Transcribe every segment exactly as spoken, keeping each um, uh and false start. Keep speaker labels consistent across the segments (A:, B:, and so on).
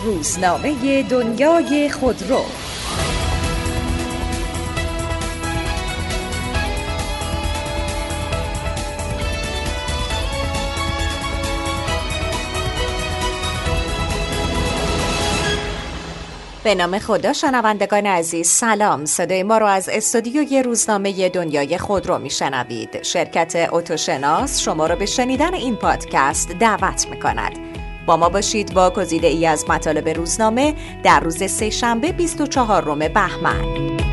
A: روزنامه دنیای خودرو. به نام خدا. شنوندگان عزیز سلام، صدای ما رو از استودیوی روزنامه دنیای خودرو میشنوید. شرکت اتوشناس شما رو به شنیدن این پادکست دعوت میکند. با ما باشید با گزیده ای از مطالب روزنامه در روز سه شنبه بیست و چهارم بهمن.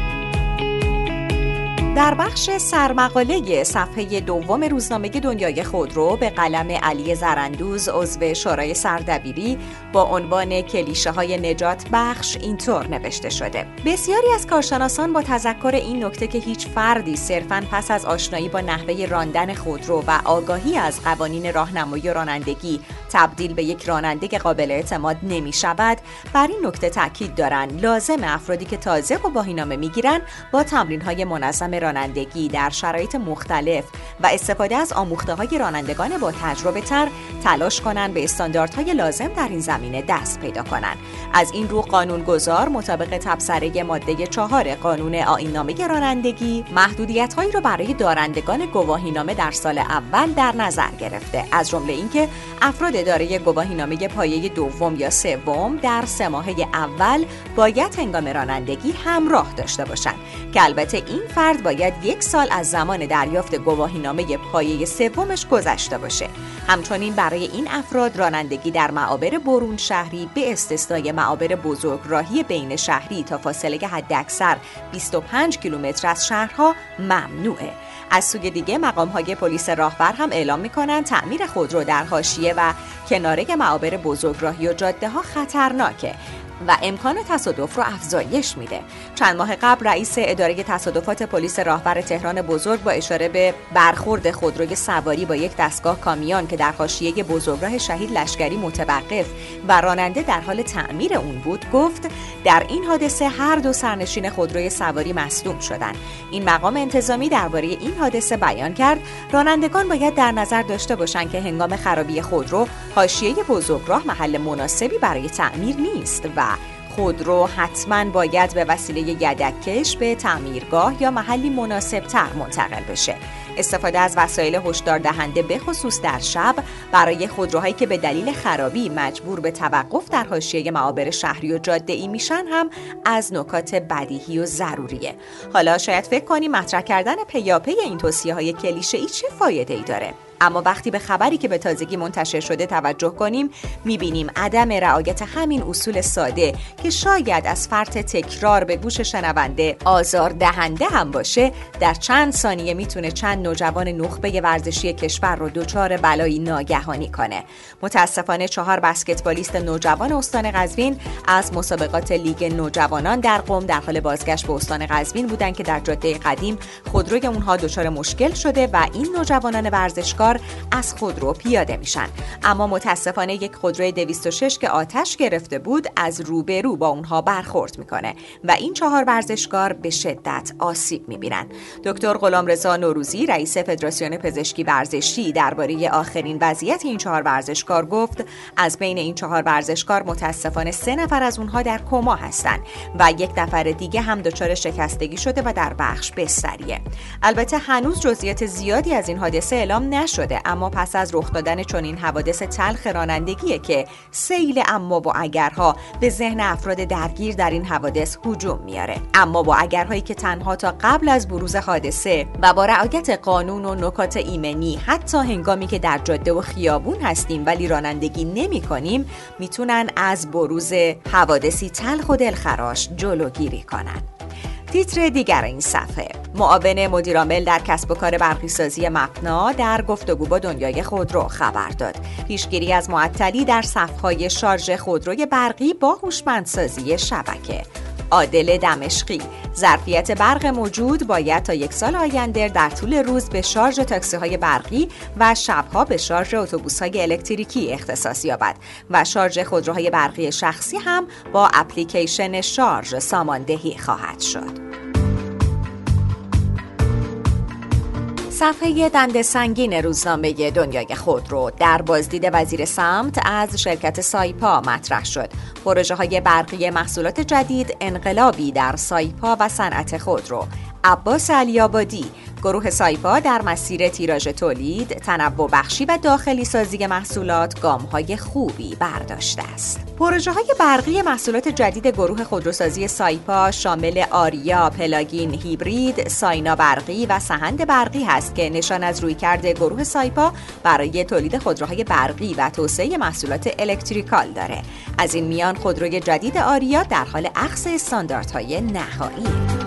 A: در بخش سرمقاله صفحه دوم روزنامه دنیای خودرو به قلم علی زراندوز عضو شورای سردبیری با عنوان کلیشه های نجات بخش اینطور نوشته شده: بسیاری از کارشناسان با تذکر این نکته که هیچ فردی صرفاً پس از آشنایی با نحوه راندن خودرو و آگاهی از قوانین راهنمایی رانندگی تبدیل به یک راننده قابل اعتماد نمی شود، بر این نکته تاکید دارند لازم افرادی که تازه گواهینامه می گیرند با تمرین های منظم رانندگی در شرایط مختلف و استفاده از آموخته‌های رانندگان با تجربه تر تلاش کنند به استانداردهای لازم در این زمینه دست پیدا کنند. از این رو قانونگذار مطابق تبصره ماده چهار قانون آیین‌نامه رانندگی محدودیت‌هایی را برای دارندگان گواهینامه در سال اول در نظر گرفته، از جمله اینکه افراد دارای گواهینامه پایه دوم یا سوم در سه ماهه اول باید هنگام رانندگی همراه داشته باشند که البته این فرد باید یک سال از زمان دریافت گواهینامه پایه سومش گذشته باشه. همچنین برای این افراد رانندگی در معابر برون شهری به استثنای معابر بزرگراهی بین شهری تا فاصله حداکثر بیست و پنج کیلومتر از شهرها ممنوعه. از سوی دیگه مقام‌های پلیس راهبر هم اعلام می‌کنند تعمیر خودرو در حاشیه و کناره معابر بزرگراهی و جاده‌ها خطرناکه و امکان تصادف رو افزایش میده. چند ماه قبل رئیس اداره تصادفات پلیس راهبر تهران بزرگ با اشاره به برخورد خودروی سواری با یک دستگاه کامیون که در حاشیه بزرگراه شهید لشکری متوقف و راننده در حال تعمیر اون بود گفت در این حادثه هر دو سرنشین خودروی سواری مصدوم شدند. این مقام انتظامی درباره این حادثه بیان کرد رانندگان باید در نظر داشته باشند که هنگام خرابی خودرو حاشیه بزرگراه محل مناسبی برای تعمیر نیست و خودرو حتما باید به وسیله یدک‌کش به تعمیرگاه یا محلی مناسب تر منتقل بشه. استفاده از وسایل هشدار دهنده به خصوص در شب برای خودروهایی که به دلیل خرابی مجبور به توقف در حاشیه معابر شهری و جاده‌ای میشن هم از نکات بدیهی و ضروریه. حالا شاید فکر کنی مطرح کردن پیاپی این توصیه‌های کلیشه‌ای چه فایده‌ای داره؟ اما وقتی به خبری که به تازگی منتشر شده توجه کنیم میبینیم عدم رعایت همین اصول ساده که شاید از فرط تکرار به گوش شنونده آزار دهنده هم باشه در چند ثانیه میتونه چند نوجوان نخبه ورزشی کشور رو دچار بلایی ناگهانی کنه. متاسفانه چهار بسکتبالیست نوجوان استان قزوین از مسابقات لیگ نوجوانان در قم در حال بازگشت به استان قزوین بودند که در جاده قدیم خودروی اونها دچار مشکل شده و این نوجوانان ورزشکار از خودرو پیاده میشن. اما متاسفانه یک خودروی دویست و شش که آتش گرفته بود از روبرو با اونها برخورد میکنه و این چهار ورزشکار به شدت آسیب میبینن. دکتر غلامرضا نوروزی رئیس فدراسیون پزشکی ورزشی درباره آخرین وضعیت این چهار ورزشکار گفت از بین این چهار ورزشکار متاسفانه سه نفر از اونها در کما هستن و یک نفر دیگه هم دچار شکستگی شده و در بخش بستریه. البته هنوز جزئیات زیادی از این حادثه اعلام نشده، اما پس از رخ دادن چنین حوادث تلخ رانندگیه که سیل اما و اگرها به ذهن افراد درگیر در این حوادث هجوم میاره. اما با اگرهایی که تنها تا قبل از بروز حادثه و با رعایت قانون و نکات ایمنی حتی هنگامی که در جاده و خیابون هستیم ولی رانندگی نمی کنیم میتونن از بروز حوادثی تلخ و دلخراش جلوگیری کنن. تیتر دیگر این صفحه: معاون مدیرعامل در کسب و کار برقی‌سازی مپنا در گفتگو با دنیای خودرو خبر داد. پیشگیری از معطلی در صف‌های شارژ خودروی برقی با هوشمندسازی شبکه. عادل دمشقی: ظرفیت برق موجود باید تا یک سال آینده در طول روز به شارژ تاکسی‌های برقی و شب‌ها به شارژ اتوبوس‌های الکتریکی اختصاص یابد و شارژ خودروهای برقی شخصی هم با اپلیکیشن شارژ ساماندهی خواهد شد. صفحه دنده سنگین روزنامه دنیای خودرو در بازدید وزیر سمت از شرکت سایپا مطرح شد. پروژه های برقی محصولات جدید انقلابی در سایپا و صنعت خودرو. عباس علی‌آبادی: گروه سایپا در مسیر تیراژ تولید، تنوع بخشی و داخلی سازی محصولات گام‌های خوبی برداشته است. پروژه‌های برقی محصولات جدید گروه خودروسازی سایپا شامل آریا، پلاگین هیبرید، ساینا برقی و سهند برقی هست که نشان از رویکرد گروه سایپا برای تولید خودروهای برقی و توسعه محصولات الکتریکال داره. از این میان خودروی جدید آریا در حال اخذ استانداردهای نهایی.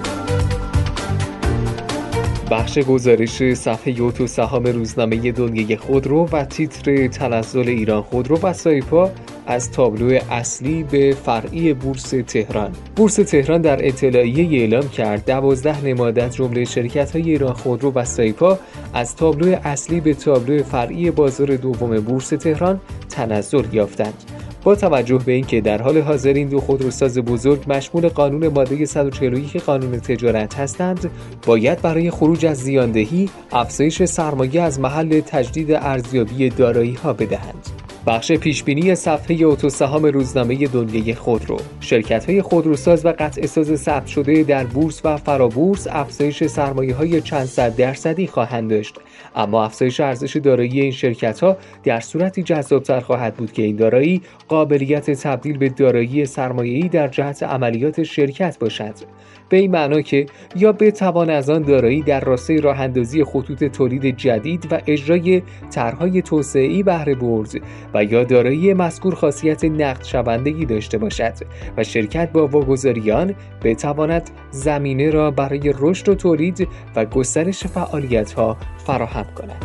B: بخش گزارش صفحه اتو سهام روزنامه دنیای خودرو و تیتر تنزل ایران خودرو و سایپا از تابلو اصلی به فرعی بورس تهران. بورس تهران در اطلاعیه اعلام کرد دوازده نماد از جمله شرکت‌های ایران خودرو و سایپا از تابلو اصلی به تابلو فرعی بازار دوم بورس تهران تنزل یافتند. با توجه به اینکه در حال حاضر این دو خودروساز بزرگ مشمول قانون ماده صد و چهل و یک قانون تجارت هستند، باید برای خروج از زیاندهی افزایش سرمایه از محل تجدید ارزیابی دارایی‌ها بدهند. بخش پیشبینی صفحه اتو سهام روزنامه دنیای خودرو: شرکت‌های خودروساز و قطعه‌ساز ثبت شده در بورس و فرابورس افزایش سرمایه‌های چند صد درصدی خواهند داشت، اما افزایش ارزش دارایی این شرکت‌ها در صورتی جذاب‌تر خواهد بود که این دارایی قابلیت تبدیل به دارایی سرمایه‌ای در جهت عملیات شرکت باشد، به این معنا که یا بتوان از آن دارایی در راستای راه‌اندازی خطوط تولید جدید و اجرای طرح‌های توسعه‌ای بهره برد و یا دارایی مذکور خاصیت نقد شوندگی داشته باشد و شرکت با واگذاریان بتواند زمینه را برای رشد و تولید و گسترش فعالیت‌ها فراهم کند.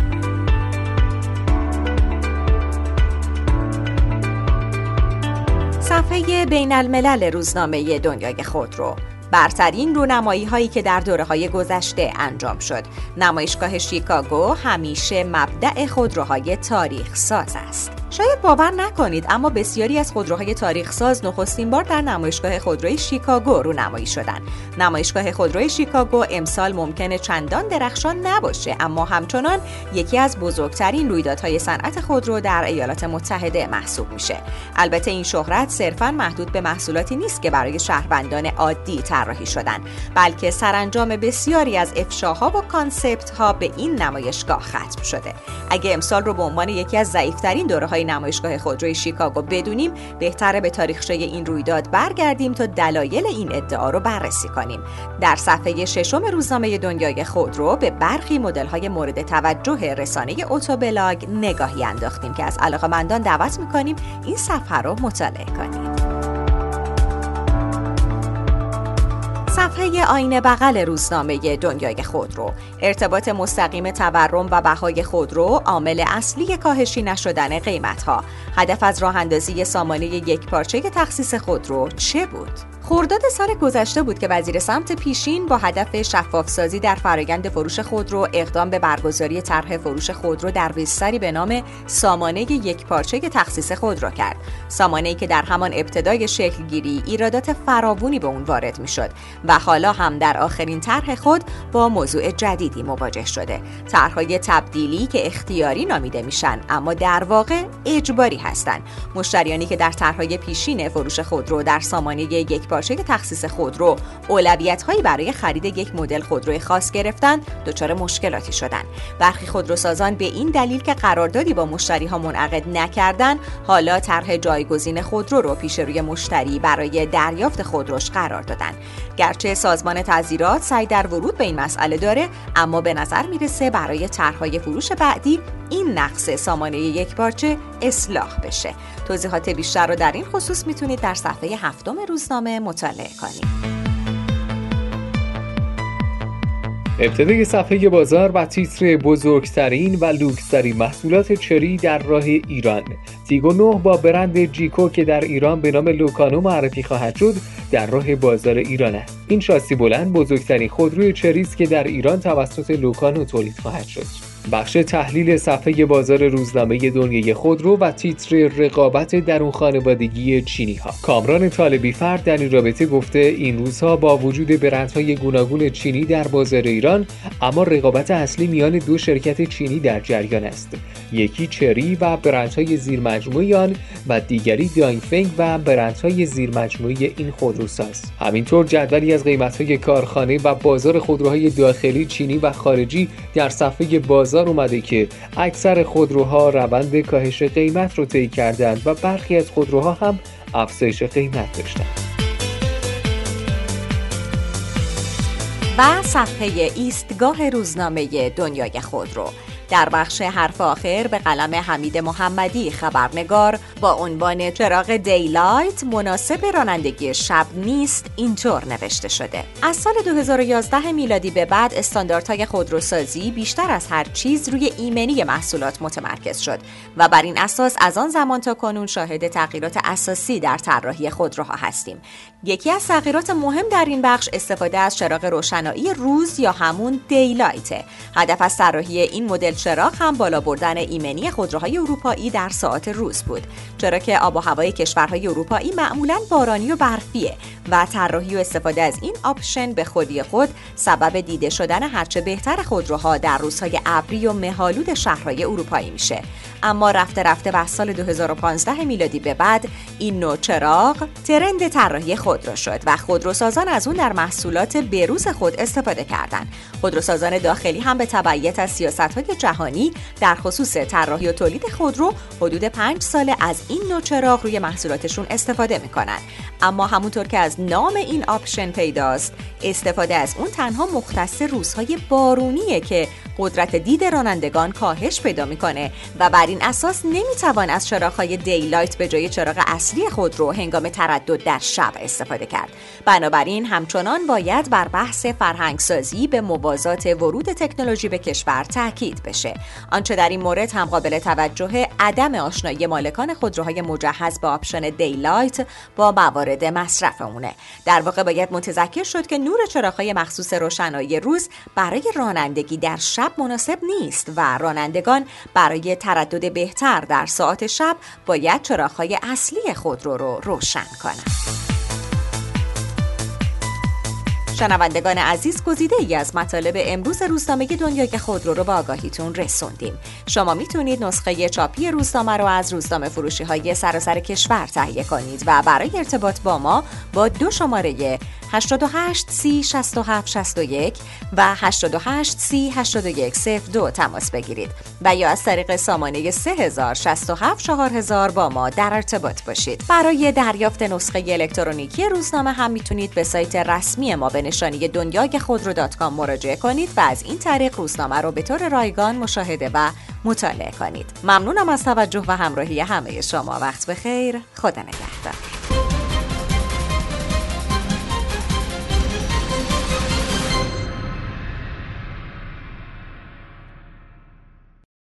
A: صفحه بین الملل روزنامه دنیای خودرو: برترین رونمایی هایی که در دوره های گذشته انجام شد. نمایشگاه شیکاگو همیشه مبدأ خودروهای تاریخ ساز است. شاید باور نکنید، اما بسیاری از خودروهای تاریخ ساز نخستین بار در نمایشگاه خودروی شیکاگو رونمایی شدند. نمایشگاه خودروی شیکاگو امسال ممکنه چندان درخشان نباشه، اما همچنان یکی از بزرگترین رویدادهای صنعت خودرو در ایالات متحده محسوب میشه. البته این شهرت صرفاً محدود به محصولاتی نیست که برای شهروندان عادی طراحی شدن، بلکه سرانجام بسیاری از افشاها و کانسپت‌ها به این نمایشگاه ختم شده. اگه امسال رو به عنوان یکی از ضعیف‌ترین دوره‌های نمایشگاه خودروی شیکاگو بدونیم، بهتره به تاریخچه این رویداد برگردیم تا دلایل این ادعا رو بررسی کنیم. در صفحه ششم روزنامه دنیای خودرو به برخی مدل‌های مورد توجه رسانه اتوبلاگ نگاهی انداختیم که از علاقه‌مندان دعوت می‌کنیم این صفحه رو مطالعه کنید. صفحه آینه بغل روزنامه دنیای خودرو: ارتباط مستقیم تورم و بهای خودرو عامل اصلی کاهشی نشدن قیمت‌ها. هدف از راه‌اندازی سامانه یکپارچه تخصیص خودرو چه بود؟ خرداد سال گذشته بود که وزیر سمت پیشین با هدف شفاف‌سازی در فرآیند فروش خودرو اقدام به برگزاری طرح فروش خودرو در بستری به نام سامانه یکپارچه تخصیص خودرو کرد. سامانه‌ای که در همان ابتدای شکلگیری ایرادات فراوانی به اون وارد می‌شد و حالا هم در آخرین طرح خود با موضوع جدیدی مواجه شده. طرح‌های تبدیلی که اختیاری نامیده میشن اما در واقع اجباری هستند. مشتریانی که در طرح‌های پیشین فروش خودرو در سامانه یکپارچه تخصیص خودرو اولویت‌هایی برای خرید یک مدل خودروی خاص گرفتن، دچار مشکلاتی شدند. برخی خودروسازان به این دلیل که قراردادی با مشتری‌ها منعقد نکردن، حالا طرح جایگزین خودرو رو پیش روی مشتری برای دریافت خودروش قرار دادن. گرچه سازمان تعزیرات سعی در ورود به این مسئله داره، اما به نظر میرسه برای طرح‌های فروش بعدی این نقص سامانه یکپارچه اصلاح بشه. توضیحات بیشتر رو در این خصوص میتونید در صفحه هفتم روزنامه مطالعه کنید.
B: ابتدای صفحه بازار و تیتر بزرگترین و لوکس‌ترین محصولات چری در راه ایران. تیگو نه با برند جیکو که در ایران به نام لوکانو معرفی خواهد شد در راه بازار ایران است. این شاسی بلند بزرگترین خودروی چری است که در ایران توسط لوکانو تولید خواهد شد. بخش تحلیل صفحه بازار روزنامه دنیای خودرو و تیتر رقابت درون خانوادگی چینی ها. کامران طالبی فرد در این رابطه گفته این روزها با وجود برندهای گوناگون چینی در بازار ایران، اما رقابت اصلی میان دو شرکت چینی در جریان است. یکی چری و برندهای زیرمجموعه آن و دیگری دانگفنگ و برندهای زیرمجموعه این خودروساز. همینطور جدولی از قیمت‌های کارخانه و بازار خودروهای داخلی چینی و خارجی در صفحه بازار اومده که اکثر خودروها روند کاهش قیمت رو طی کردند و برخی از خودروها هم افزایش قیمت داشتند.
A: و صفحه ایستگاه روزنامه دنیای خودرو در بخش حرف آخر به قلم حمید محمدی خبرنگار با عنوان چراغ دیلایت مناسب رانندگی شب نیست اینطور نوشته شده: از سال دو هزار و یازده میلادی به بعد استانداردهای خودروسازی بیشتر از هر چیز روی ایمنی محصولات متمرکز شد و بر این اساس از آن زمان تا کنون شاهد تغییرات اساسی در طراحی خودروها هستیم. یکی از تغییرات مهم در این بخش استفاده از چراغ روشنایی روز یا همون دیلایت. هدف از طراحی این مدل چراغ هم بالا بردن ایمنی خودروهای اروپایی در ساعات روز بود، چرا که آب و هوای کشورهای اروپایی معمولاً بارانی و برفیه و طراحی و استفاده از این آپشن به خودی خود سبب دیده شدن هرچه بهتر خودروها در روزهای ابری و مه‌آلود شهرهای اروپایی میشه. اما رفته رفته و از سال دو هزار و پانزده میلادی به بعد این نوع چراغ ترند طراحی خودرو شد و خودروسازان از اون در محصولات بروز خود استفاده کردند. خودروسازان داخلی هم به تبعیت از سیاست‌های جهانی در خصوص طراحی و تولید خودرو حدود پنج ساله از این نوع چراغ روی محصولاتشون استفاده میکنن. اما همونطور که از نام این آپشن پیداست، استفاده از اون تنها مختص روزهای بارونیه که قدرت دید رانندگان کاهش پیدا میکنه و بر این اساس نمیتوان از چراغ‌های دیلایت به جای چراغ اصلی خودرو هنگام تردد در شب استفاده کرد. بنابراین همچنان باید بر بحث فرهنگسازی به موازات ورود تکنولوژی به کشور تاکید بشه. آنچه در این مورد هم قابل توجه عدم آشنایی مالکان خودروهای مجهز با آپشن دیلایت با موارد مصرف اونه. در واقع باید متذکر شد که نور چراغ‌های مخصوص روشنایی روز برای رانندگی در شب مناسب نیست و رانندگان برای تردد بهتر در ساعات شب باید چراغ‌های اصلی خودرو رو روشن کنند. شنوندگان عزیز، گزیده ای از مطالب امروز روزنامه دنیای خودرو رو با آگاهیتون رسوندیم. شما میتونید نسخه چاپی روزنامه رو از روزنامه فروشی های سراسر کشور تهیه کنید و برای ارتباط با ما با دو شماره هشت هشت سی شصت و هفت شصت و یک و هشت هشت سی هشتاد و یک صفر دو تماس بگیرید و یا از طریق سامانه سه هزار شصت و هفت چهار هزار با ما در ارتباط باشید. برای دریافت نسخه الکترونیکی روزنامه هم میتونید به سایت رسمی ما به نشانی دنیای خودرو دات کام مراجعه کنید و از این طریق روزنامه رو به طور رایگان مشاهده و مطالعه کنید. ممنونم از توجه و همراهی همه شما. وقت بخیر. خدا نگهدار.